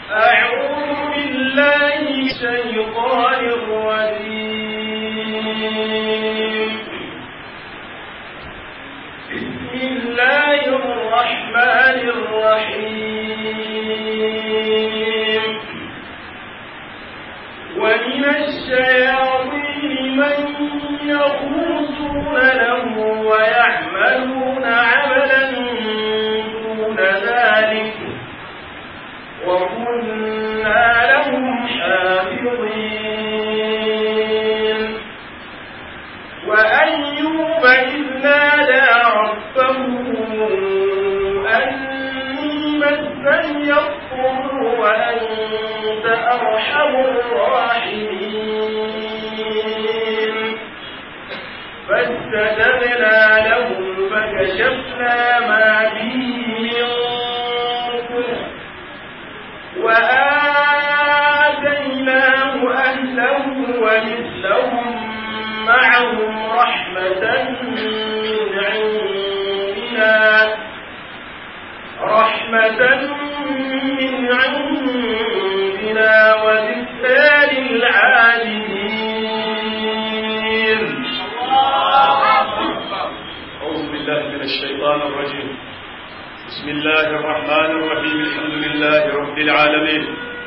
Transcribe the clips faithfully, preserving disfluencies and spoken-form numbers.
أعوذ بالله من الشيطان الرجيم. بسم الله الرحمن الرحيم. ومن الشياطين من يغوصون له ويعملون عملا دون ذلك وكنا لهم حافظين. وأيوب إذ نادى ربه أني مسني الضر وأنت أرحم الراحمين فاستجبنا له فكشفنا ما به من ضر وآتيناه أهله ومثلهم معهم رحمة من عندنا رحمة من عندنا وذكرى للعالمين. أعوذ بالله من الشيطان الرجيم. بسم الله الرحمن الرحيم. الحمد لله رب العالمين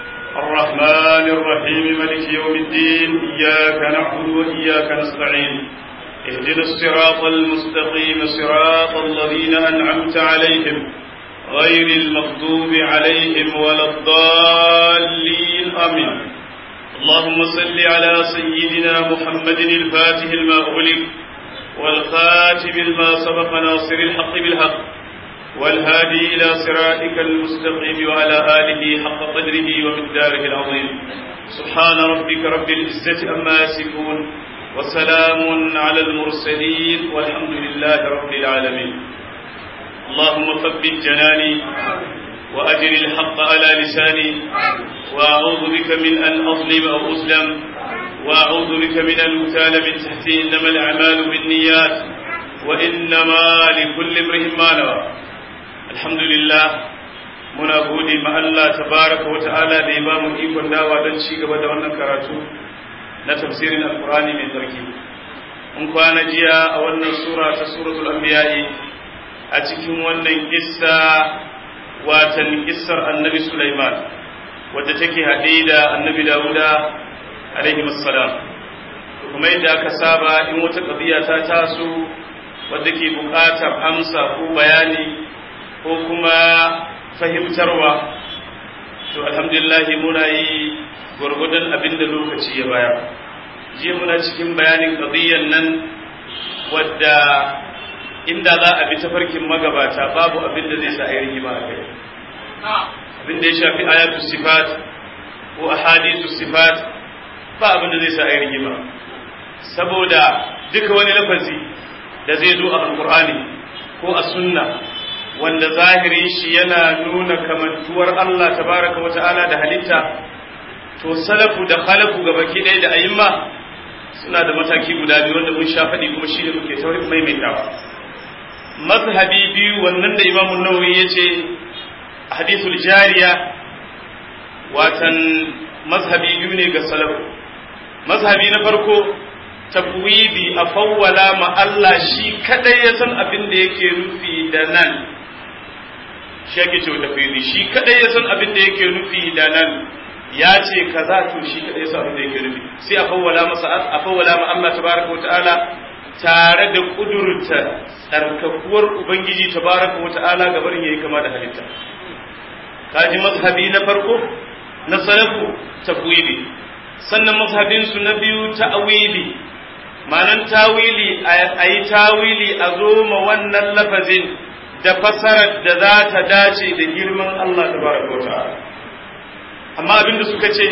الرحمن الرحيم مالك يوم الدين. إياك نعبد وإياك نستعين. اهدنا الصراط المستقيم صراط الذين أنعمت عليهم غير المغضوب عليهم ولا الضالين آمين. اللهم صل على سيدنا محمد الفاتح لما أغلق والخاتم لما سبق ناصر الحق بالحق والهادي إلى صراطك المستقيم وعلى آله حق قدره ومقداره العظيم. سبحان ربك رب العزة عما يصفون وسلام على المرسلين والحمد لله رب العالمين. اللهم ثبت جناني وأجر الحق على لساني وأعوذ بك من أن أظلم أو أظلم وأعوذ بك من أن أغتال من تحتي. إنما الأعمال بالنيات وإنما لكل امرئ ما نوى. alhamdulillah muna gode ma Allah tabaraka wa ta'ala da ya bamu ikon dawa don ci gaba da wannan karatu na tafsirin alqur'ani mai tsarki. mun kwana jiya a wannan sura ta suratul anbiya a cikin wannan kissa watan kissar annabi Sulaiman wadda take hade da annabi Dawuda alaihi assalam. kuma yadda aka saba in wata qadiya ta taso wadda ke buƙatar amsa ko bayani ko kuma fahimtarwa, to alhamdulillah muna yi gwargwadon abin da lokaci ya bayar. jiya muna cikin bayanin qadiyan nan wadda inda za a bi tafarkin magabata babu abin da zai sa a yi rigima a kai. abin da ya shafi ayatul sifat ko ahadithu sifat ba abin da zai sa a yi rigima, saboda duka wani lafazi da zai zo a alqur'ani ko a sunna wanda zahirin shi yana nuna kamantuwar Allah tabaraka wata'ala da halitta, to salafu da khalafu gabaki ɗaya da ayyuma suna da mataki guda biyu wanda mun sha faɗi kuma shi ne muke taurin maimaitawa. mazhabi biyu wannan da Imam Nawawi yace hadithul jariya watan mazhabi biyu ne ga salafu. mazhabi na farko tafwidi a fawwala ma Allah shi kadai ya san abin da yake nufi da nan. shi yake ce tafwidi shi kadai ya san abin da yake nufi da nan. ya ce kaza to shi kadai ya san abin da yake nufi, sai a fawwala masa a fawwala ma Allah tabaraka wataala tare da kudurta tsarkakuwar ubangiji tabaraka wataala gabarin yayi kama da halitta. kaji mazhabi na farko na salafu tafwidi. sannan mazhabin su na biyu ta'wili, ma'anan tawili a yi tawili a zo ma wannan lafazin da fasarar da za ta dace da girman Allah tabaraka wa ta'ala. amma abinda suka ce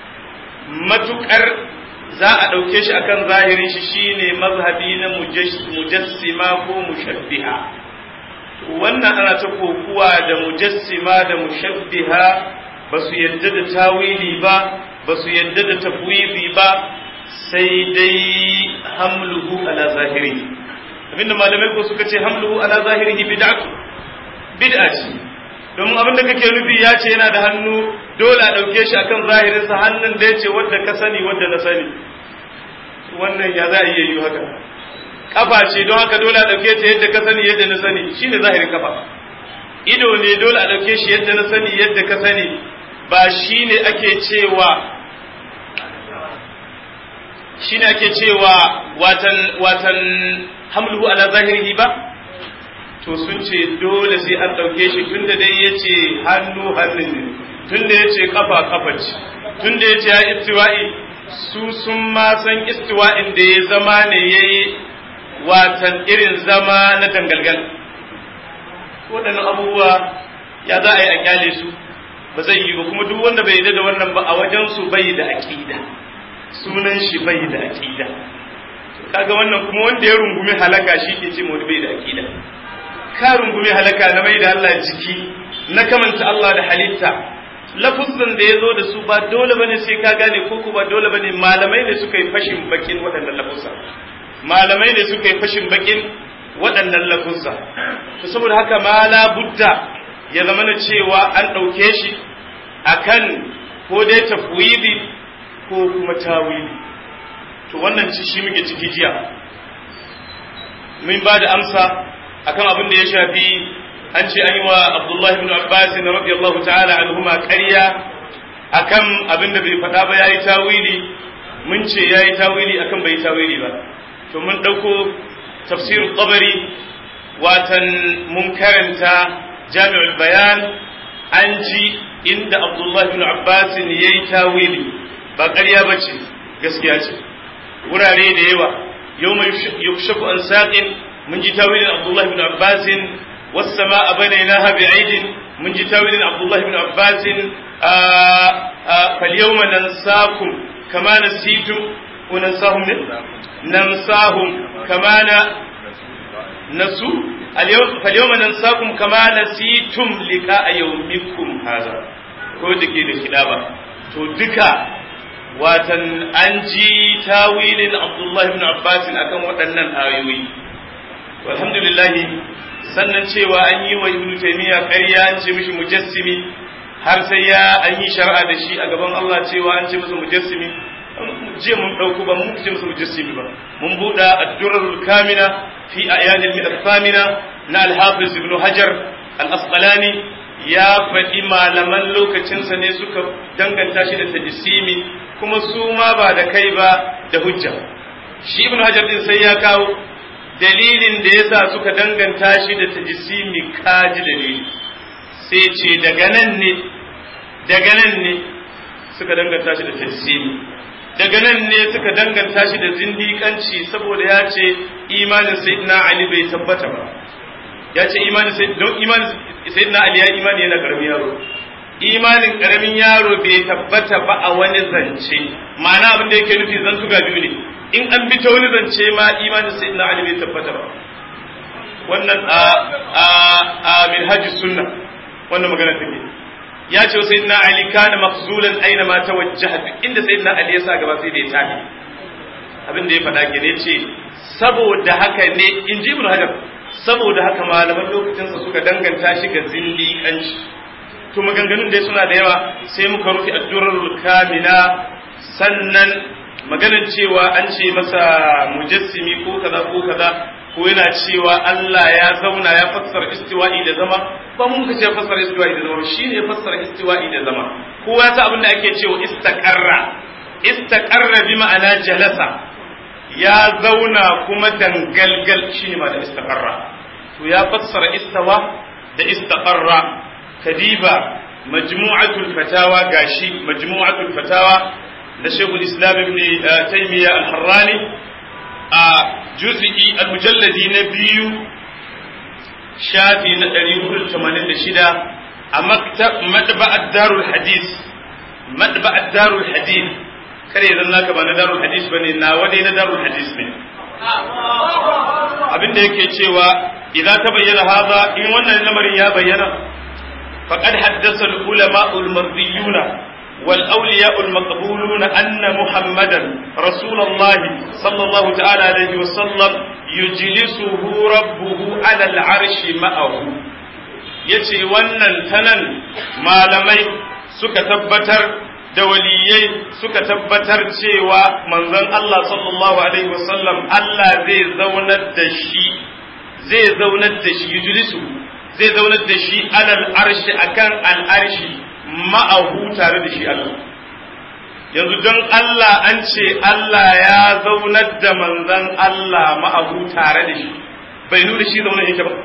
matukar za a ɗauke shi akan zahirin shi shine mazhabi na mujassima ko mushabbiha. wannan ana ta kokuwa da mujassima da mushabbiha, ba su yadda da tawili ba, ba su yadda da tafwidi ba, sai dai hamluhu ala zahiri. abinda malamai ko suka ce hamluhu ala zahirihi bid'atu bid'a ce, domin abin da kake nufi ya ce yana da hannu dole a ɗauke shi akan zahirinsa hannun da ya ce wadda ka sani wadda na sani wannan ya za a iya yi haka kafa ce don haka dole a ɗauke ta yadda ka sani yadda na sani shine zahirin kafa ido ne dole a ɗauke shi yadda na sani yadda ka sani ba shine ake cewa shine ake cewa watan watan hamluhu ala zahirihi ba to sun ce dole sai an ɗauke shi tunda dai yace hannu hannun ne tunda yace kafa kafa ce tunda yace ya istiwa'i su sun ma san istiwa'in da ya zama ne yayi watan irin zama na dangalgal waɗannan abubuwa ya za a yi a kyale su ba zai yi ba kuma duk wanda bai yarda da wannan ba a wajen su bai da aqida sunan shi bai da aqida kaga wannan kuma wanda ya rungumi halaka shi ke ce mu bai da aqida ka rungumi halaka na mai da Allah jiki na kamanta Allah da halitta lafuzan da yazo da su ba dole bane sai ka gane ko ko ba dole bane malamai ne suka yi fashin bakin waɗannan lafuzan malamai ne suka yi fashin bakin waɗannan lafuzza to saboda haka ma la budda ya zama na cewa an ɗauke shi akan ko dai tafwidi ko kuma tawili to wannan ci shi muke ciki jiya mun ba da amsa akan abin da ya shafi an ce an yi wa Abdullah ibn Abbas radiyallahu ta'ala anhuma ƙarya akan abin da bai faɗa ba yayi tawili mun ce yayi tawili akan bai tawili ba to mun ɗauko tafsir tabari watan mun karanta jami'ul bayan an ji inda Abdullah ibn Abbas yayi tawili ba ƙarya bace gaskiya ce wurare da yawa yawma yukshafu an saqin mun ji tawilin Abdullah ibn Abbas was samaa banaynaha bi'aidin mun ji tawilin Abdullah ibn Abbas fal yawma nansakum kama nasitum wa nansahum nansahum kama nasu al-yawm fal yawma nansakum kama nasitum liqa'a yawmikum hadha ko dake da kidaba to duka watan an ji tawilin Abdullah ibn Abbas akan waɗannan ayoyi alhamdulillah sannan cewa an yi wa Ibn Taymiyyah ƙarya an ce mishi mujassimi har sai ya an yi shar'a da shi a gaban Allah cewa an ce masa mujassimi je mun dauko ba mun ce masa mujassimi ba mun buɗa ad-durrul kamina fi a'yan al-mi'at thamina na al-Hafiz Ibn Hajar al-Asqalani ya faɗi malaman lokacinsa ne suka danganta shi da tajsimi kuma su ma ba da kai ba da hujja shi Ibn Hajar din sai ya kawo dalilin da yasa suka danganta shi da tajsimi kaji dalili sai ce daga nan ne daga nan ne suka danganta shi da tajsimi daga nan ne suka danganta shi da zindiƙanci saboda ya ce imanin sayyidina Ali bai tabbata ba ya ce imanin sayyidina Ali ya imani yana karamin yaro imanin karamin yaro bai tabbata ba a wani zance ma'ana abin da yake nufi zan tuga biyu ne in an bi ta wani zance ma imanin sayyidina Ali bai tabbata ba wannan a a a minhajus sunna wannan magana take ya ce sayyidina Ali kana mafzulan aina ma tawajjaha inda sayyidina Ali ya sa gaba sai da ya tafi abin da ya faɗa ke ne ce saboda haka ne in ji Ibn Hajar saboda haka malaman lokacinsa suka danganta shi ga zindiƙanci to maganganun dai suna da yawa sai muka rufe ad-durrul kamina sannan maganar cewa an ce masa mujassimi ko kaza ko kaza ko yana cewa Allah ya zauna ya fassara istiwa'i da zama ba mun kace fassara istiwa'i da zama shine fassara istiwa'i da zama kowa ta abin da ake cewa istaqarra istaqarra bi ma'ana jalasa ya zauna kuma dangalgal shine ma da istaqarra to ya fassara istawa da istaqarra kadiba majmu'atul fatawa gashi majmu'atul fatawa da Sheikhul Islam Ibn Taymiyyah Al-Harrani a juz'i al-mujalladi na biyu shafi na ɗari hudu tamanin da shida a maktab madba'at darul hadith madba'at darul hadith kare zan naka ba na darul hadith bane na wadai na darul hadith ne abinda yake cewa idan ta bayyana haza in wannan lamarin ya bayyana faqad haddatha al-ulama al-mardiyuna والأولياء المقبولون أن محمدا رسول الله صلى الله تعالى عليه وسلم يجلسه ربه على العرش معه yace wannan tanan malamai suka tabbatar da waliyai suka tabbatar cewa manzon Allah sallallahu alaihi wasallam Allah zai zaunar da shi zai zaunar da shi yujlisu zai zaunar da shi alal arshi akan al arshi ma'ahu tare da shi Allah yanzu don Allah an ce Allah ya zaunar da manzon Allah ma'ahu tare da shi bai nuna shi zaunar yake ba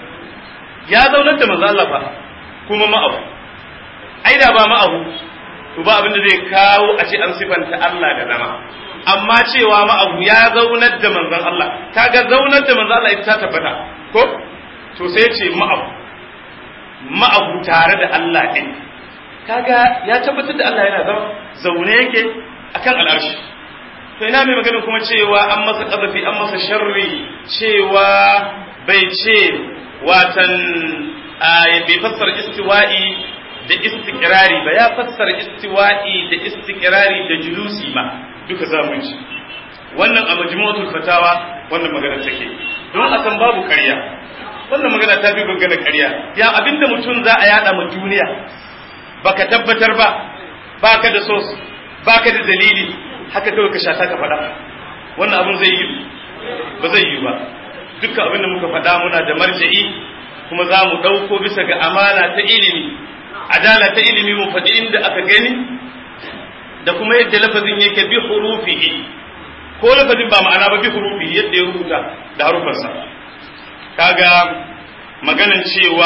ya zaunar da manzon Allah fa kuma ma'ahu ai da ba ma'ahu to ba abin da zai kawo a ce an sifanta Allah da zama amma cewa ma'abu ya zaunar da manzon Allah kaga zaunar da manzon Allah ita ta tabbata ko to sai ce ma'abu ma'abu tare da Allah din kaga ya tabbatar da Allah yana zama zaune yake akan al'arshi to ina mai magana kuma cewa an masa kazafi an masa sharri cewa bai ce watan bai fassara istiwa'i da istiqrari ba ya fassara istiwa'i da istiqrari da julusi ba duka zamu ji wannan a majmu'atul fatawa wannan magana take don a san babu ƙarya wannan magana ta bi magana ƙarya ya abinda mutum za a yada ma duniya baka tabbatar ba baka da sos baka da dalili haka kawai ka shata ka faɗa wannan abun zai yi ba zai yi ba dukkan abinda muka faɗa muna da marja'i kuma za mu ɗauko bisa ga amana ta ilimi adala ta ilimi mu faɗi inda aka gani da kuma yadda lafazin yake bi hurufihi ko lafazin ba ma'ana ba bi hurufihi yadda ya rubuta da harufansa kaga maganan cewa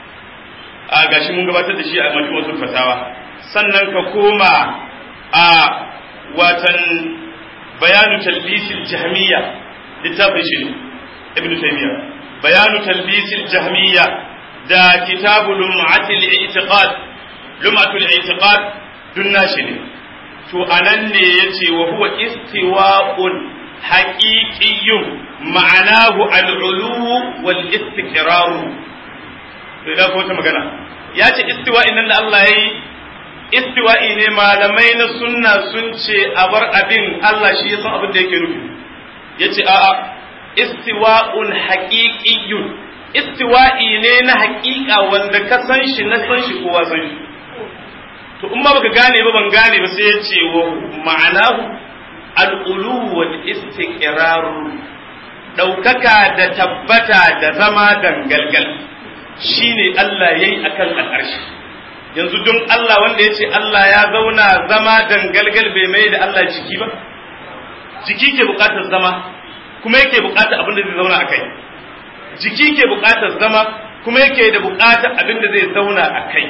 a gashi mun gabatar da shi a majmu'atul fatawa sannan ka koma a watan bayanu talbisil jahmiyya littafin shi ibn taymiyyah bayanu talbisil jahmiyya da kitabu lum'atul i'tiqad lum'atul i'tiqad dun nashi ne to anan ne yace wa huwa istiwa'un haqiqiyyun ma'anahu al-ulu wal istiqrar to da ko ta magana yace istiwa'in nan da Allah yayi istiwa'i ne malamai na sunna sun ce a bar abin Allah shi ya san abin da yake nufi yace a'a istiwa'un haqiqiyyun istiwa'i ne na haƙiƙa wanda ka san shi na san shi kowa san shi to in ma baka gane ba ban gane ba sai ya ce wa ma'anahu al-ulu wal istiqrar daukaka da tabbata da zama dangalgal shine Allah yayi akan al'arshi yanzu don Allah wanda yace Allah ya zauna zama dangalgal bai mai da Allah jiki ba jiki ke bukatar zama kuma yake bukatar abin da zai zauna akai jiki ke bukatar zama kuma yake da bukatar abin da zai zauna akai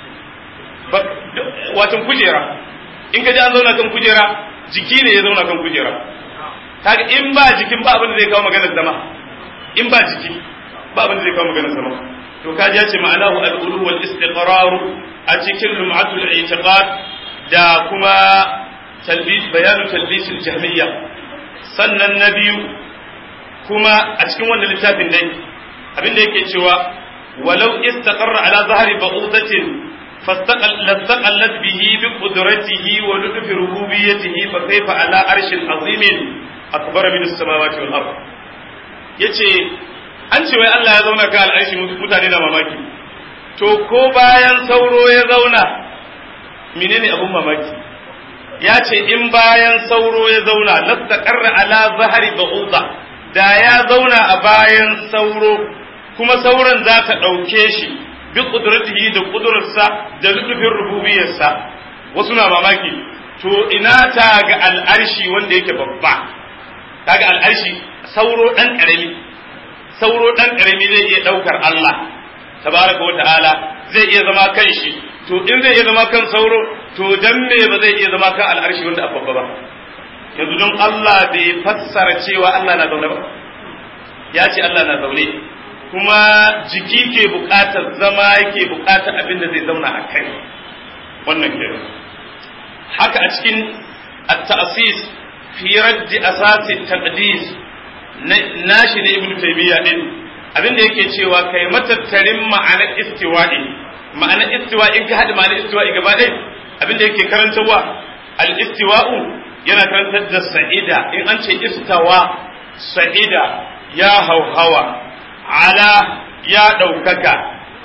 wato kujera in ka ji an zauna kan kujera jiki ne ya zauna kan kujera kaga in ba jikin ba abin da zai kawo maganar zama in ba jiki ba abin da zai kawo maganar zama to kaji ya ce ma'anahu al-ulu wal istiqrar a cikin lum'atul i'tiqad da kuma talbis bayanu talbis al-jahmiyya sannan na biyu kuma a cikin wannan littafin dai abin da yake cewa walau istaqarra ala zahri ba'udatin فاستقلت به بقدرته ولطف ربوبيته فكيف على عرش عظيم أكبر من السماوات والأرض yace an ce wai Allah ya zauna ka al'arshi mutane na mamaki to ko bayan sauro ya zauna menene abun mamaki ya ce in bayan sauro ya zauna lastaqarra ala zahri ba'udha da ya zauna a bayan sauro kuma sauran za ta ɗauke shi bi kudratihi da kudurarsa da lutufin rububiyarsa wasu na mamaki to ina ta ga al'arshi wanda yake babba kaga al'arshi sauro dan karami sauro dan karami zai iya daukar Allah tabaraka wa ta'ala zai iya zama kan shi to in zai iya zama kan sauro to dan me ba zai iya zama kan al'arshi wanda babba ba yanzu don Allah bai fassara cewa Allah na zaune ba ya ce Allah na zaune kuma jiki ke buƙatar zama yake buƙatar abin da zai zauna a kai wannan ke haka a cikin at-ta'sis fi radd asas at-taqdis nashi ne ibnu taymiya din abin da yake cewa kai matattarin ma'anar istiwa'i ma'anar istiwa'i in ka hada ma'anar istiwa'i gaba ɗaya abin da yake karantarwa al-istiwa'u yana karantar da sa'ida in an ce istawa sa'ida ya hauhawa ala ya ɗaukaka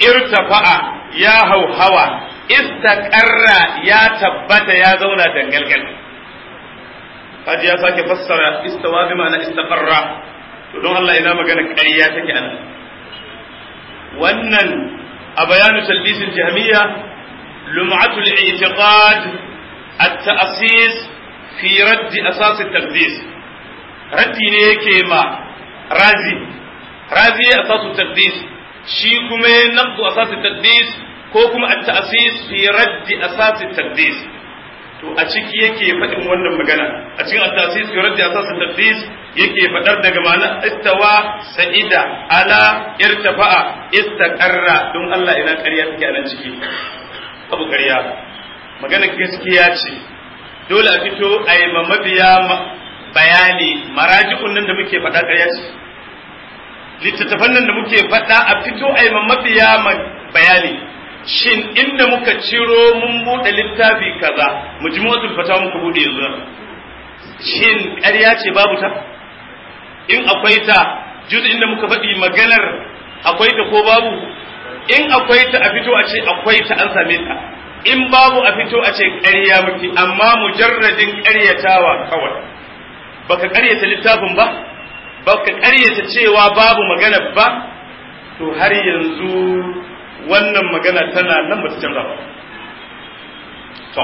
irtafa'a ya hauhawa istaqarra ya tabbata ya zauna dangalgal kaji ya sake fassara istawa bi ma'ana istaqarra to don Allah ina magana ƙarya take anan wannan a bayanu talbis al-jahmiyya lum'atu al-i'tiqad at-ta'sis fi radd asas at-taqdis raddi ne yake ma razi razi asas at-taqdis shi kuma ya nabdu asas at-taqdis ko kuma at-ta'sis fi radd asas at-taqdis to a ciki yake faɗin wannan magana a cikin at-ta'sis fi radd asas at-taqdis yake faɗar daga ma'ana istawa sa'ida ala irtafa'a istaqarra don Allah ina ƙarya take a nan ciki abu ƙarya magana gaskiya ce dole a fito a yi mabiya bayani maraji'un nan da muke faɗa ƙarya ce littattafan nan da muke faɗa a fito a yi mabiya bayani shin inda muka ciro mun buɗe littafi kaza mujmu'atul fatawa muka buɗe yanzu shin ƙarya ce babu ta in akwai ta juz'in da muka faɗi maganar akwai ta ko babu in akwai ta a fito a ce akwai ta an same ta in babu a fito a ce ƙarya muke amma mujarradin ƙaryatawa kawai baka ƙaryata littafin ba baka ƙaryata cewa babu magana ba to har yanzu wannan magana tana nan ba ta canza ba to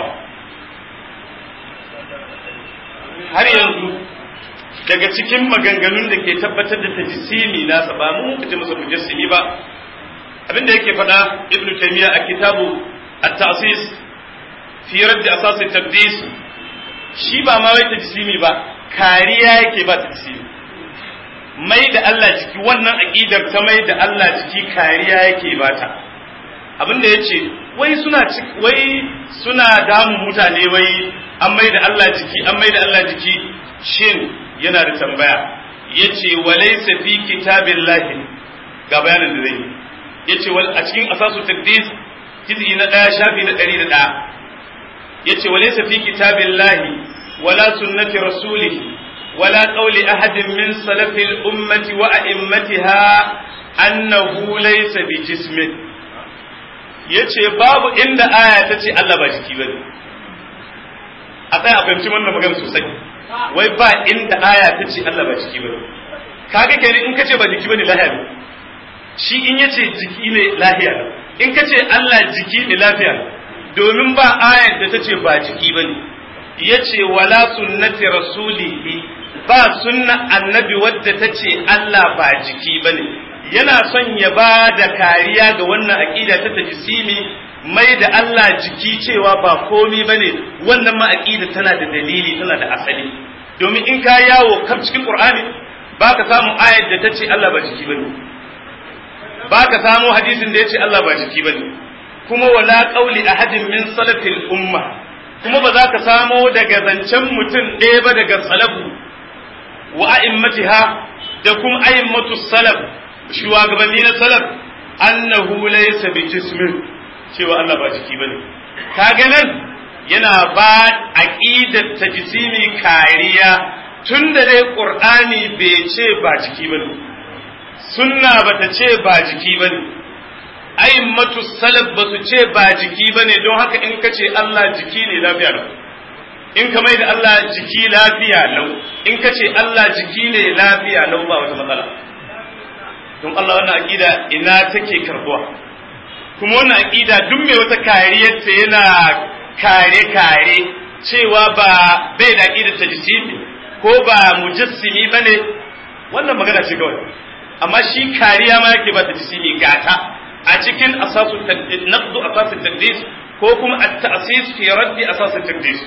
har yanzu daga cikin maganganun da ke tabbatar da tajsimi nasa ba mu kace masa mujassimi ba abinda yake faɗa ibnu taymiya a kitabu at-ta'sis fi radd asas at-taqdis shi ba ma wai tajsimi ba kariya yake ba tajsimi mai da Allah jiki wannan aqidar ta mai da Allah jiki kariya yake bata abinda yace wai suna wai suna damu mutane wai an mai da Allah jiki an mai da Allah jiki shin yana da tambaya yace walaysa fi kitabillahi ga bayanin da zai yace wal a cikin asasu taqdis juz'i na daya shafi na ɗari da ɗaya yace walaysa fi kitabillahi wala sunnati rasulih wala qawli ahadin min salafil ummati wa a'immatiha annahu laysa bi jismin yace babu inda aya tace Allah ba jiki bane a tsaya a fahimci wannan magana sosai wai ba inda aya ta ce Allah ba jiki bane kaga kenan in kace ba jiki bane lahiya ne shi in yace jiki ne lahiya ne in kace Allah jiki ne lafiya ne domin ba ayar da ta ce ba jiki bane yace wala sunnati rasulihi ba sunna annabi wadda ta ce Allah ba jiki bane yana son ya ba da kariya ga wannan aqida ta tajsimi mai da Allah jiki cewa ba komi bane wannan ma aqida tana da dalili tana da asali domin in ka yawo kaf cikin Qur'ani baka samu ayar da tace Allah ba jiki bane baka samu hadisin da yace Allah ba jiki bane kuma wala qauli ahadin min salafil umma kuma ba za ka samu daga zancen mutum ɗaya ba daga salafu wa a'immatiha da kuma a'immatu salaf shugabanni na salaf annahu laysa bi jismin cewa Allah ba jiki bane kaga nan yana ba aqidar tajsimi kariya tunda dai Qur'ani bai ce ba jiki bane sunna bata ce ba jiki bane a'immatu salaf basu ce ba jiki bane don haka in kace Allah jiki ne lafiya lau in ka mai da Allah jiki lafiya lau in kace Allah jiki ne lafiya lau ba wata matsala don Allah wannan aqida ina take karbuwa kuma wannan aqida duk mai wata kariyar ta yana kare kare cewa ba bai da aqidar tajsimi ko ba mujassimi bane wannan magana ce kawai amma shi kariya ma yake ba tajsimi gata a cikin asasul taqdis naqdu asasul taqdis ko kuma at-ta'sis fi raddi asasul taqdis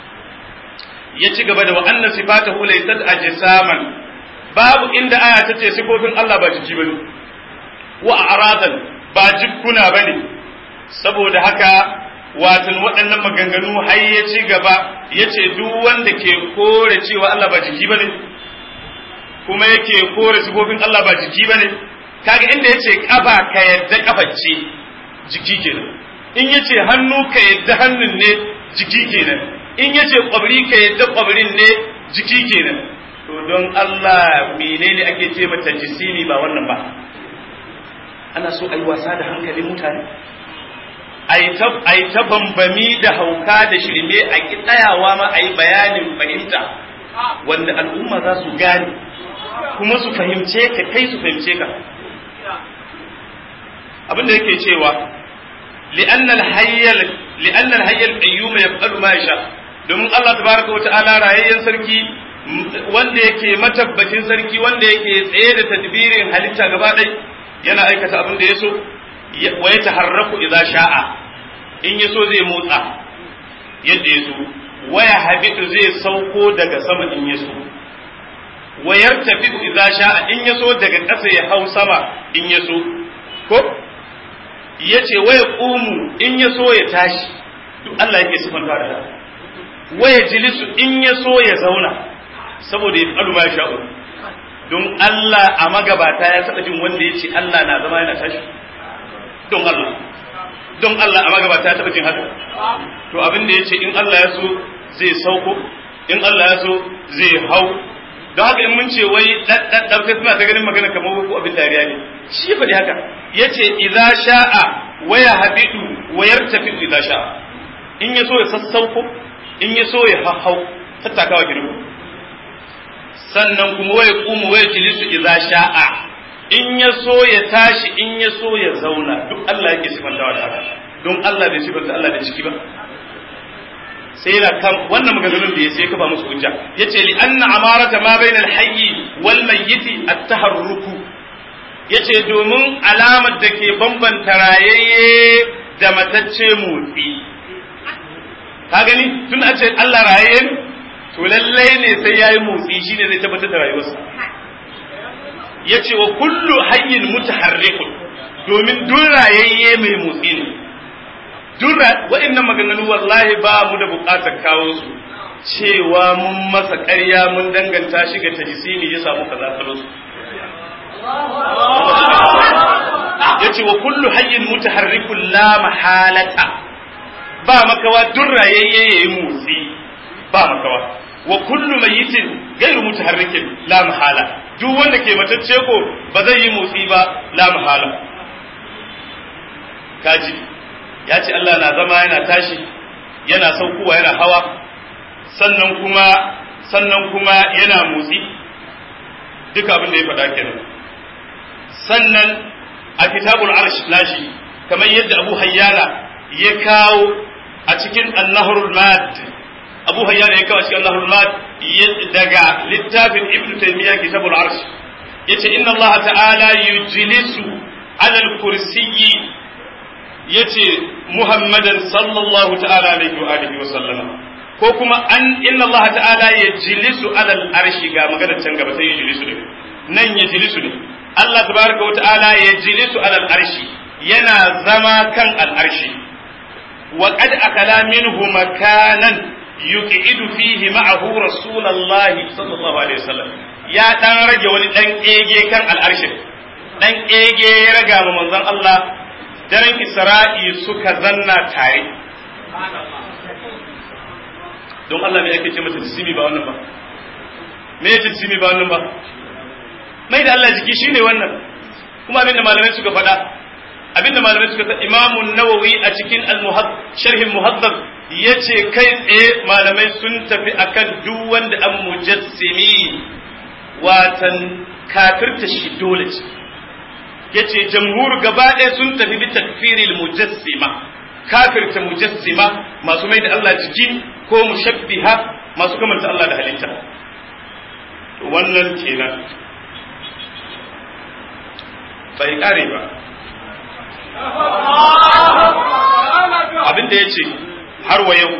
ya ci gaba da wa anna sifatahu laysat ajsaman babu inda aya ta ce sifofin Allah ba jiki bane wa a'radan ba jikkuna bane saboda haka watan waɗannan maganganu har ya ci gaba yace duk wanda ke kore cewa Allah ba jiki bane kuma yake kore sifofin Allah ba jiki bane kaga inda yace kafa ka yadda kafacce jiki kenan in yace hannu ka yadda hannun ne jiki kenan in yace kwabri ka yadda kwabrin ne jiki kenan to don Allah menene ake ce mata jisimi ba wannan ba ana so a yi wasa da hankalin mutane a yi ta bambami da hauka da shirme a ki tsayawa ma a yi bayanin fahimta wanda al'umma za su gane kuma su fahimce ka kai su fahimce ka abinda yake cewa li'annal hayyal li'annal hayyal qayyum yaf'alu ma yasha domin Allah tabaraka wa ta'ala rayayyen sarki wanda yake matabbacin sarki wanda yake tsaye da tadbirin halitta gaba ɗaya yana aikata abin da yaso wa ya taharraku idza sha'a in yaso zai motsa yadda yaso waya habitu zai sauko daga sama in yaso wa yartafi idza sha'a in yaso daga ƙasa ya hau sama in yaso ko yace waya qumu in yaso ya tashi duk Allah yake sifanta da waya jilisu in yaso ya zauna saboda ya faɗu ma sha'u don Allah a magabata ya taɓa jin wanda yace Allah na zama yana tashi don Allah don Allah a magabata ya taɓa jin haka to abin da yace in Allah ya so zai sauko in Allah ya so zai hau don haka in mun ce wai dan dan suna ta ganin magana kamar ko abin dariya ne shi ya faɗi haka yace idza sha'a wa yahbidu wa yartafi idza sha'a in ya so ya sassauko in ya so ya hau tattakawa girma sannan kuma waya kumu waya jilisu idza sha'a in ya so ya tashi in ya so ya zauna duk Allah yake sifantawa da haka don Allah bai sifanta Allah da ciki ba sai yana kan wannan maganganun da ya sai kafa musu hujja yace li anna amarata ma bainal hayyi wal mayyiti at-taharruku yace domin alamar da ke bambanta rayayye da matacce motsi ka gani tun a ce Allah rayayye to lallai ne sai yayi motsi shine zai tabbatar da rayuwarsa yace wa kullu hayyin mutaharrikun domin duk rayayye mai motsi ne duk wa'annan maganganu wallahi ba mu da bukatar kawo su cewa mun masa ƙarya mun danganta shi ga tajsimi ya samu kaza kalo su yace wa kullu hayyin mutaharrikun la mahalata ba makawa duk rayayye yayi motsi ba makawa wa kullu mayyitin ghayru mutaharrikin la mahala duk wanda ke matacce ko ba zai yi motsi ba la mahala kaji ya ce Allah na zama yana tashi yana saukowa yana hawa sannan kuma sannan kuma yana motsi duka abin da ya faɗa kenan sannan a kitabul arsh nashi kamar yadda Abu Hayyana ya kawo a cikin an-nahrul mad Abu Hayyana ya kawo a cikin an-nahrul mad daga littafin Ibn Taymiyyah kitabul arsh yace inna Allah ta'ala yujlisu ala al-kursiyyi yace Muhammadan sallallahu ta'ala alaihi wa alihi wa sallama ko kuma an inna Allah ta'ala yajlisu ala al-arshi ga maganar can gaba sai yajlisu ne nan yajlisu ne Allah tabaraka wa ta'ala yajlisu ala al-arshi yana zama kan al-arshi wa qad akala minhu makanan yuqidu fihi ma'ahu rasulullahi sallallahu alaihi wasallam ya dan rage wani dan ege kan al-arshi dan ege ya raga ma manzon Allah daren Isra'i suka zanna tare don Allah me yake ce mata tisimi ba wannan ba me yake tisimi ba wannan ba mai da Allah jiki shine wannan kuma abinda malamai suka faɗa abinda malamai suka faɗa Imam Nawawi a cikin al-Muhaddab sharhin Muhaddab yace kai tsaye malamai sun tafi akan duk wanda an mujassimi watan kafirta shi dole ce yace jamhur gaba ɗaya sun tafi bi takfiril mujassima kafirta mujassima masu mai da Allah jiki ko mushabbiha masu kamanta Allah da halitta to wannan kenan bai kare ba abinda yace har wa yau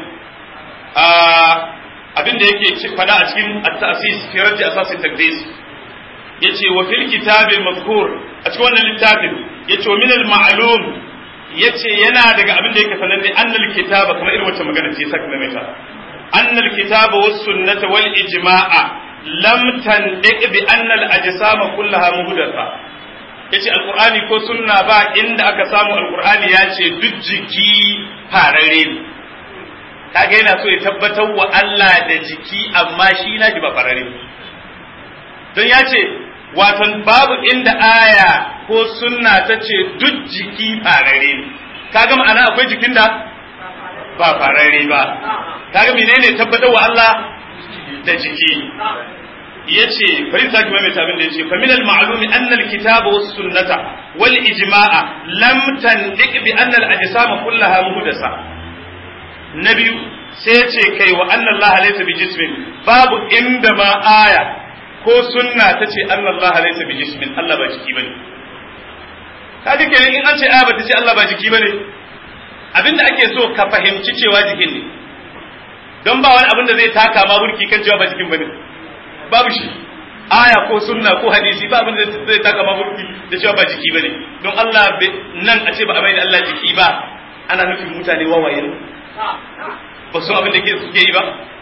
abinda yake fada a cikin at-ta'sis fi radd asas at-taqdis yace wa fil kitabil mazkur a cikin wannan littafin yace wa min al ma'lum yace yana daga abin da yake sananne annal kitaba kamar irin wacce magana ce saka mai ta annal kitaba was sunnata wal ijma'a lam tandiq bi anna al ajsama kullaha muhdatha yace alqur'ani ko sunna ba inda aka samu alqur'ani yace duk jiki farare ne kaga yana so ya tabbatar wa Allah da jiki amma shi na ji ba farare don ya ce watan babu inda aya ko sunna ta ce duk jiki farare ne kaga ma'ana akwai jikin da ba farare ba kaga menene tabbatar wa Allah da jiki yace bari saki mai tabin da yace fa min al-ma'lum anna al-kitaba was sunnata wal ijma'a lam tandiq bi anna al-ajsam kullaha muhdasa nabi sai yace kai wa anna Allah laysa bi jismin babu inda ma aya ko sunna tace anna Allah laysa bi jismin Allah ba jiki bane kaga kenan in an ce aya ba ta ce Allah ba jiki bane abinda ake so ka fahimci cewa jikin ne don ba wani abin da zai taka ma burki kan cewa ba jikin bane babu shi aya ko sunna ko hadisi ba abin da zai taka ma burki da cewa ba jiki bane don Allah nan a ce ba a mai da Allah jiki ba ana nufin mutane wawaye ne ba su abin da ke suke yi ba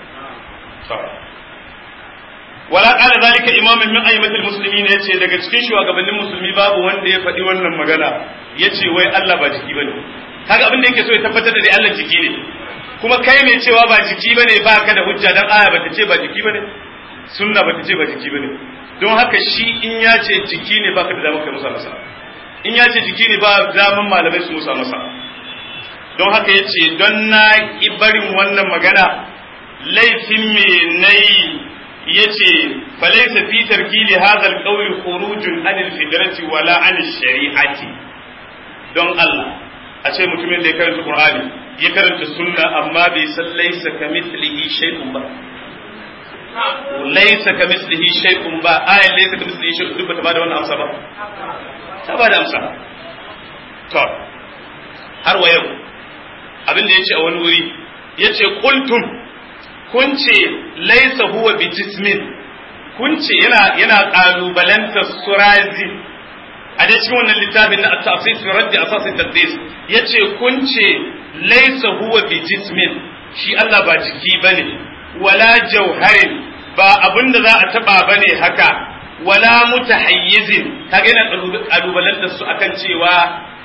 wala qala zalika imamun min ayyimatil muslimin yace daga cikin shugabannin musulmi babu wanda ya faɗi wannan magana yace wai Allah ba jiki bane kaga abin da yake so ya tabbatar da dai Allah jiki ne kuma kai mai cewa ba jiki bane ba ka da hujja dan aya bata ce ba jiki bane sunna bata ce ba jiki bane don haka shi in ya ce jiki ne baka da damar kai musa masa in ya ce jiki ne ba zaman malamai su musa masa don haka yace don na ki barin wannan magana laifin me nayi yace falaysa fi tarkili hadha alqawl khurujun an alfidrati wala an shari'ati don Allah a ce mutumin da ya karanta Qur'ani ya karanta sunna amma bai san laysa kamithlihi shay'un ba laysa kamithlihi shay'un ba aya laysa kamithlihi shay'un duk ba ta bada wannan amsa ba ta bada amsa to har wa yau abin da yace a wani wuri yace qultum kun ce laysa huwa bi jismin kun ce yana yana kalubalantar surazi a dai cikin wannan littafin na at-tafsir fi radd asas at-tadlis yace kun ce laysa huwa bi jismin shi Allah ba jiki bane wala jauharin ba abinda za a taba bane haka wala mutahayyizin kaga yana kalubalantar su akan cewa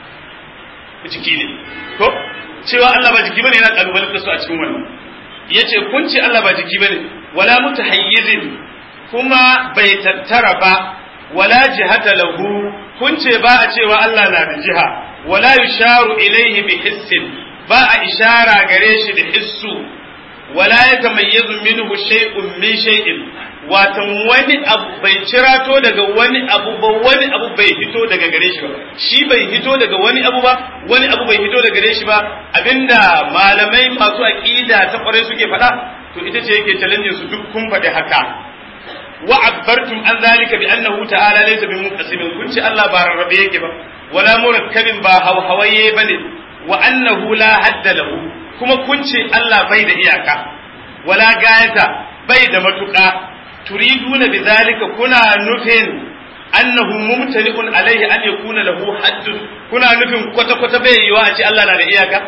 jiki ne ko cewa Allah ba jiki bane yana kalubalantar su a cikin wannan yace kun ce Allah ba jiki bane wala mutahayyizin kuma bai tattara ba wala jihata lahu kun ce ba a cewa Allah na da jiha wala yusharu ilaihi bi hissin ba a ishara gare shi da hissu wala yatamayyazu minhu shay'un min shay'in watan wani abu bai cirato daga wani abu ba wani abu bai fito daga gare shi ba shi bai fito daga wani abu ba wani abu bai fito daga gare shi ba abinda malamai masu aqida ta kware suke faɗa to ita ce yake challenge su duk kun faɗi haka wa abbartum an zalika bi annahu ta'ala laysa bi munqasimin kun ce Allah ba rarrabe yake ba wala murakkabin ba hawhawaye bane wa annahu la hadda lahu kuma kun ce Allah bai da iyaka wala gayata bai da matuƙa turiduna bi zalika kuna nufin annahu mumtali'un alaihi an yakuna lahu haddun kuna nufin kwata kwata bai yiwa a ce Allah na da iyaka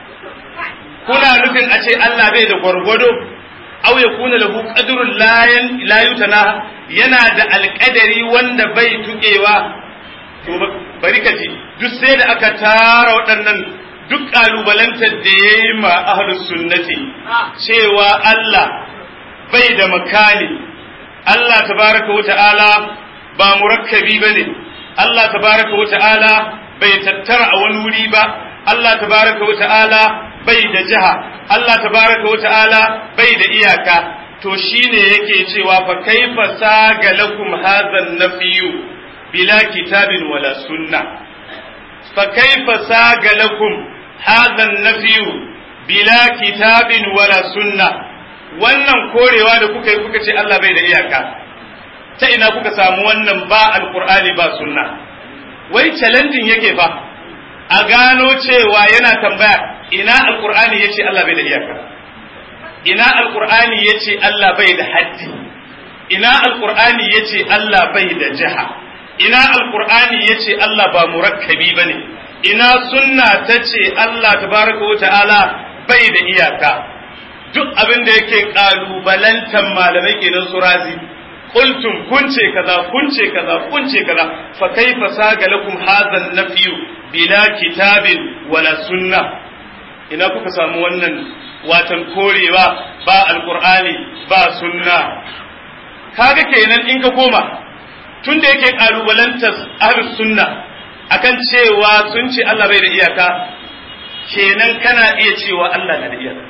kuna nufin a ce Allah bai da gwargwado aw yakuna lahu qadrun la yutana yana da alƙadari wanda bai tukewa to bari ka ji duk sai da aka tara waɗannan duk kalubalantar da yayi ma ahlus sunnati cewa Allah bai da makani Allah tabaraka wa ta'ala ba murakkabi bane Allah tabaraka wa ta'ala bai tattara a wani wuri ba Allah tabaraka wa ta'ala bai da jiha Allah tabaraka wa ta'ala bai da iyaka to shine yake cewa fa kaifa saga lakum hadha an-nafyu bila kitabin wala sunna fa kaifa saga lakum hadha an-nafyu bila kitabin wala sunna wannan korewa da kuka yi kuka ce Allah bai da iyaka ta ina kuka samu wannan ba alqur'ani ba sunna wai challenging yake fa a gano cewa yana tambaya ina alqur'ani yace Allah bai da iyaka ina alqur'ani yace Allah bai da haddi ina alqur'ani yace Allah bai da jiha ina alqur'ani yace Allah ba murakkabi bane ina sunna tace Allah tabaraka wa ta'ala bai da iyaka duk abin da yake kalubalantan malamai kenan su razi qultum kunce kaza kunce kaza kunce kaza fa kaifa saga lakum hadha an-nafyu bila kitabin wala sunna ina kuka samu wannan watan korewa ba alqur'ani ba sunna kaga kenan in ka koma tunda yake kalubalantar ahlus sunna akan cewa sun ce Allah bai da iyaka kenan kana iya cewa Allah na da iyaka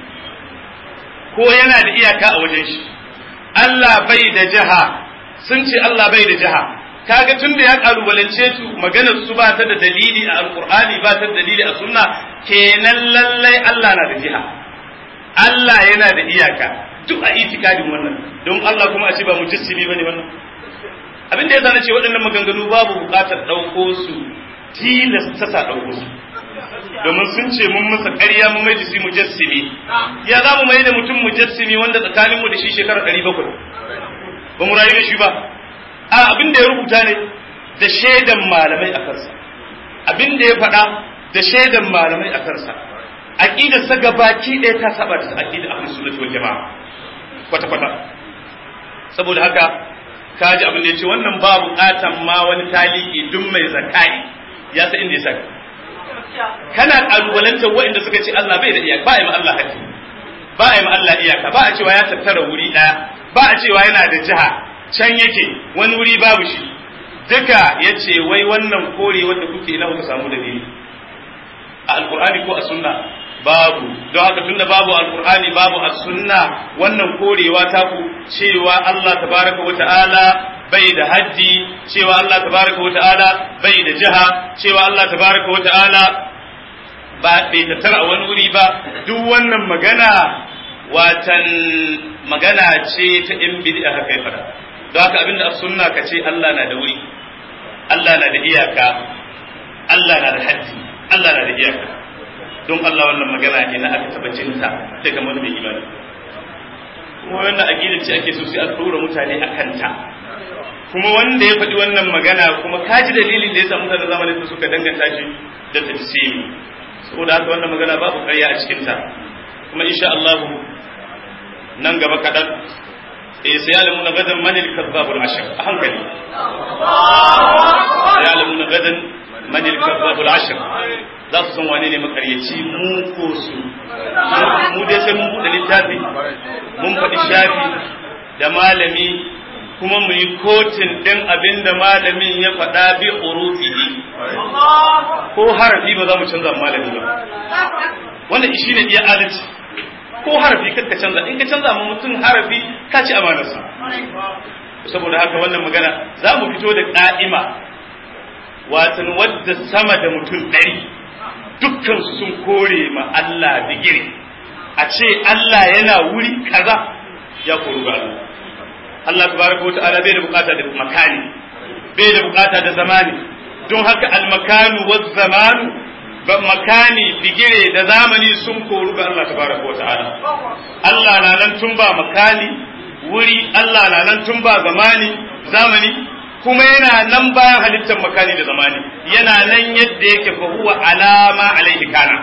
ko yana da iyaka a wajen shi Allah bai da jaha sun ce Allah bai da jaha kaga tunda ya kalubalance su maganar su ba ta da dalili a alqur'ani ba ta da dalili a sunna kenan lallai Allah na da jiha Allah yana da iyaka duk a itikadin wannan don Allah kuma a ce ba mujassimi bane wannan abin da yasa nace waɗannan maganganu babu buƙatar ɗauko su tilasta sa ɗauko su domin sun ce mun masa ƙarya mun mai da shi mujassimi ya za mu mai da mutum mujassimi wanda tsakaninmu da shi shekara ɗari bakwai ba mu rayu da shi ba a abin da ya rubuta ne da shaidan malamai a kansa abin da ya faɗa da shaidan malamai a kansa aqidar sa gabaki ɗaya ta saba da aqidar ahlus sunnah wal jamaa kwata kwata saboda haka kaji abin da yace wannan ba buƙatan ma wani taliki duk mai zakai ya san inda ya saka kana kalubalantar waɗanda suka ce Allah bai da iyaka ba a yi ma Allah haƙi ba a yi ma Allah iyaka ba a cewa ya tattara wuri ɗaya ba a cewa yana da jiha can yake wani wuri babu shi duka yace wai wannan kore wanda kuke ina kuka samu dalili a alqur'ani ko a sunna babu don haka tunda babu alqur'ani babu a sunna wannan korewa ta ku cewa Allah tabaraka wa ta'ala bai da haddi cewa Allah tabaraka wa ta'ala bai da jiha cewa Allah tabaraka wa ta'ala ba bai tattara a wani wuri ba duk wannan magana watan magana ce ta in bid'a haka ya fada don haka abinda a sunna ka ce Allah na da wuri Allah na da iyaka Allah na da haddi Allah na da iyaka don Allah wannan magana ne na aka tabbacin ta daga wani mai imani kuma wannan aqida ce ake so sai a tura mutane akan ta kuma wanda ya faɗi wannan magana kuma kaji dalilin da yasa mutane zamanin da suka danganta shi da tafsiri saboda haka wannan magana babu ƙarya a cikin ta kuma insha Allah nan gaba kadan eh sai alamuna gadan manil kazzabul ashir a hankali sai alamuna gadan manil kazzabul ashir za su san wane ne makaryaci mu ko su mu dai sai mun buɗe littafi mun faɗi shafi da malami kuma mu yi kotin ɗin abin da malamin ya faɗa bi urufihi ko harafi ba za mu canza malami ba wannan shi ne iya adalci ko harafi kakka canza in ka canza mu mutum harafi ka ci amanarsa saboda haka wannan magana za mu fito da ƙa'ima watan wadda sama da mutum ɗari dukkansu sun kore ma Allah bigire a ce Allah yana wuri kaza ya koru ga Allah Allah tabaraka wa ta'ala bai da bukata da makani bai da bukata da zamani don haka al-makanu waz zamanu ba makani bigire da zamani sun koru ga Allah tabaraka wa ta'ala Allah na nan tun ba makani wuri Allah na nan tun ba zamani zamani kuma yana nan bayan halittar makani da zamani yana nan yadda yake fa huwa alama alaihi kana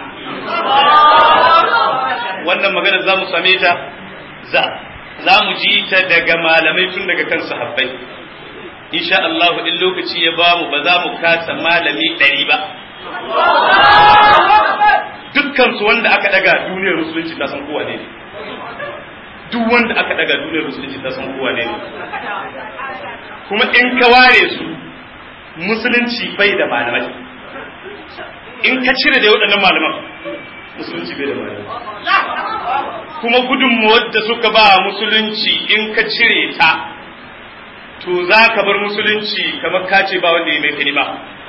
wannan magana za mu same ta za za mu ji ta daga malamai tun daga kan sahabbai insha Allah in lokaci ya bamu ba za mu kasa malami ɗari ba dukkan su wanda aka daga duniyar musulunci ta san kowa ne duk wanda aka daga duniyar musulunci ta san kowa ne kuma in ka ware su musulunci bai da malamai in ka cire da waɗannan malaman musulunci bai da malamai kuma gudunmuwar da suka ba musulunci in ka cire ta to za ka bar musulunci kamar ka ce ba wanda ya mai kalima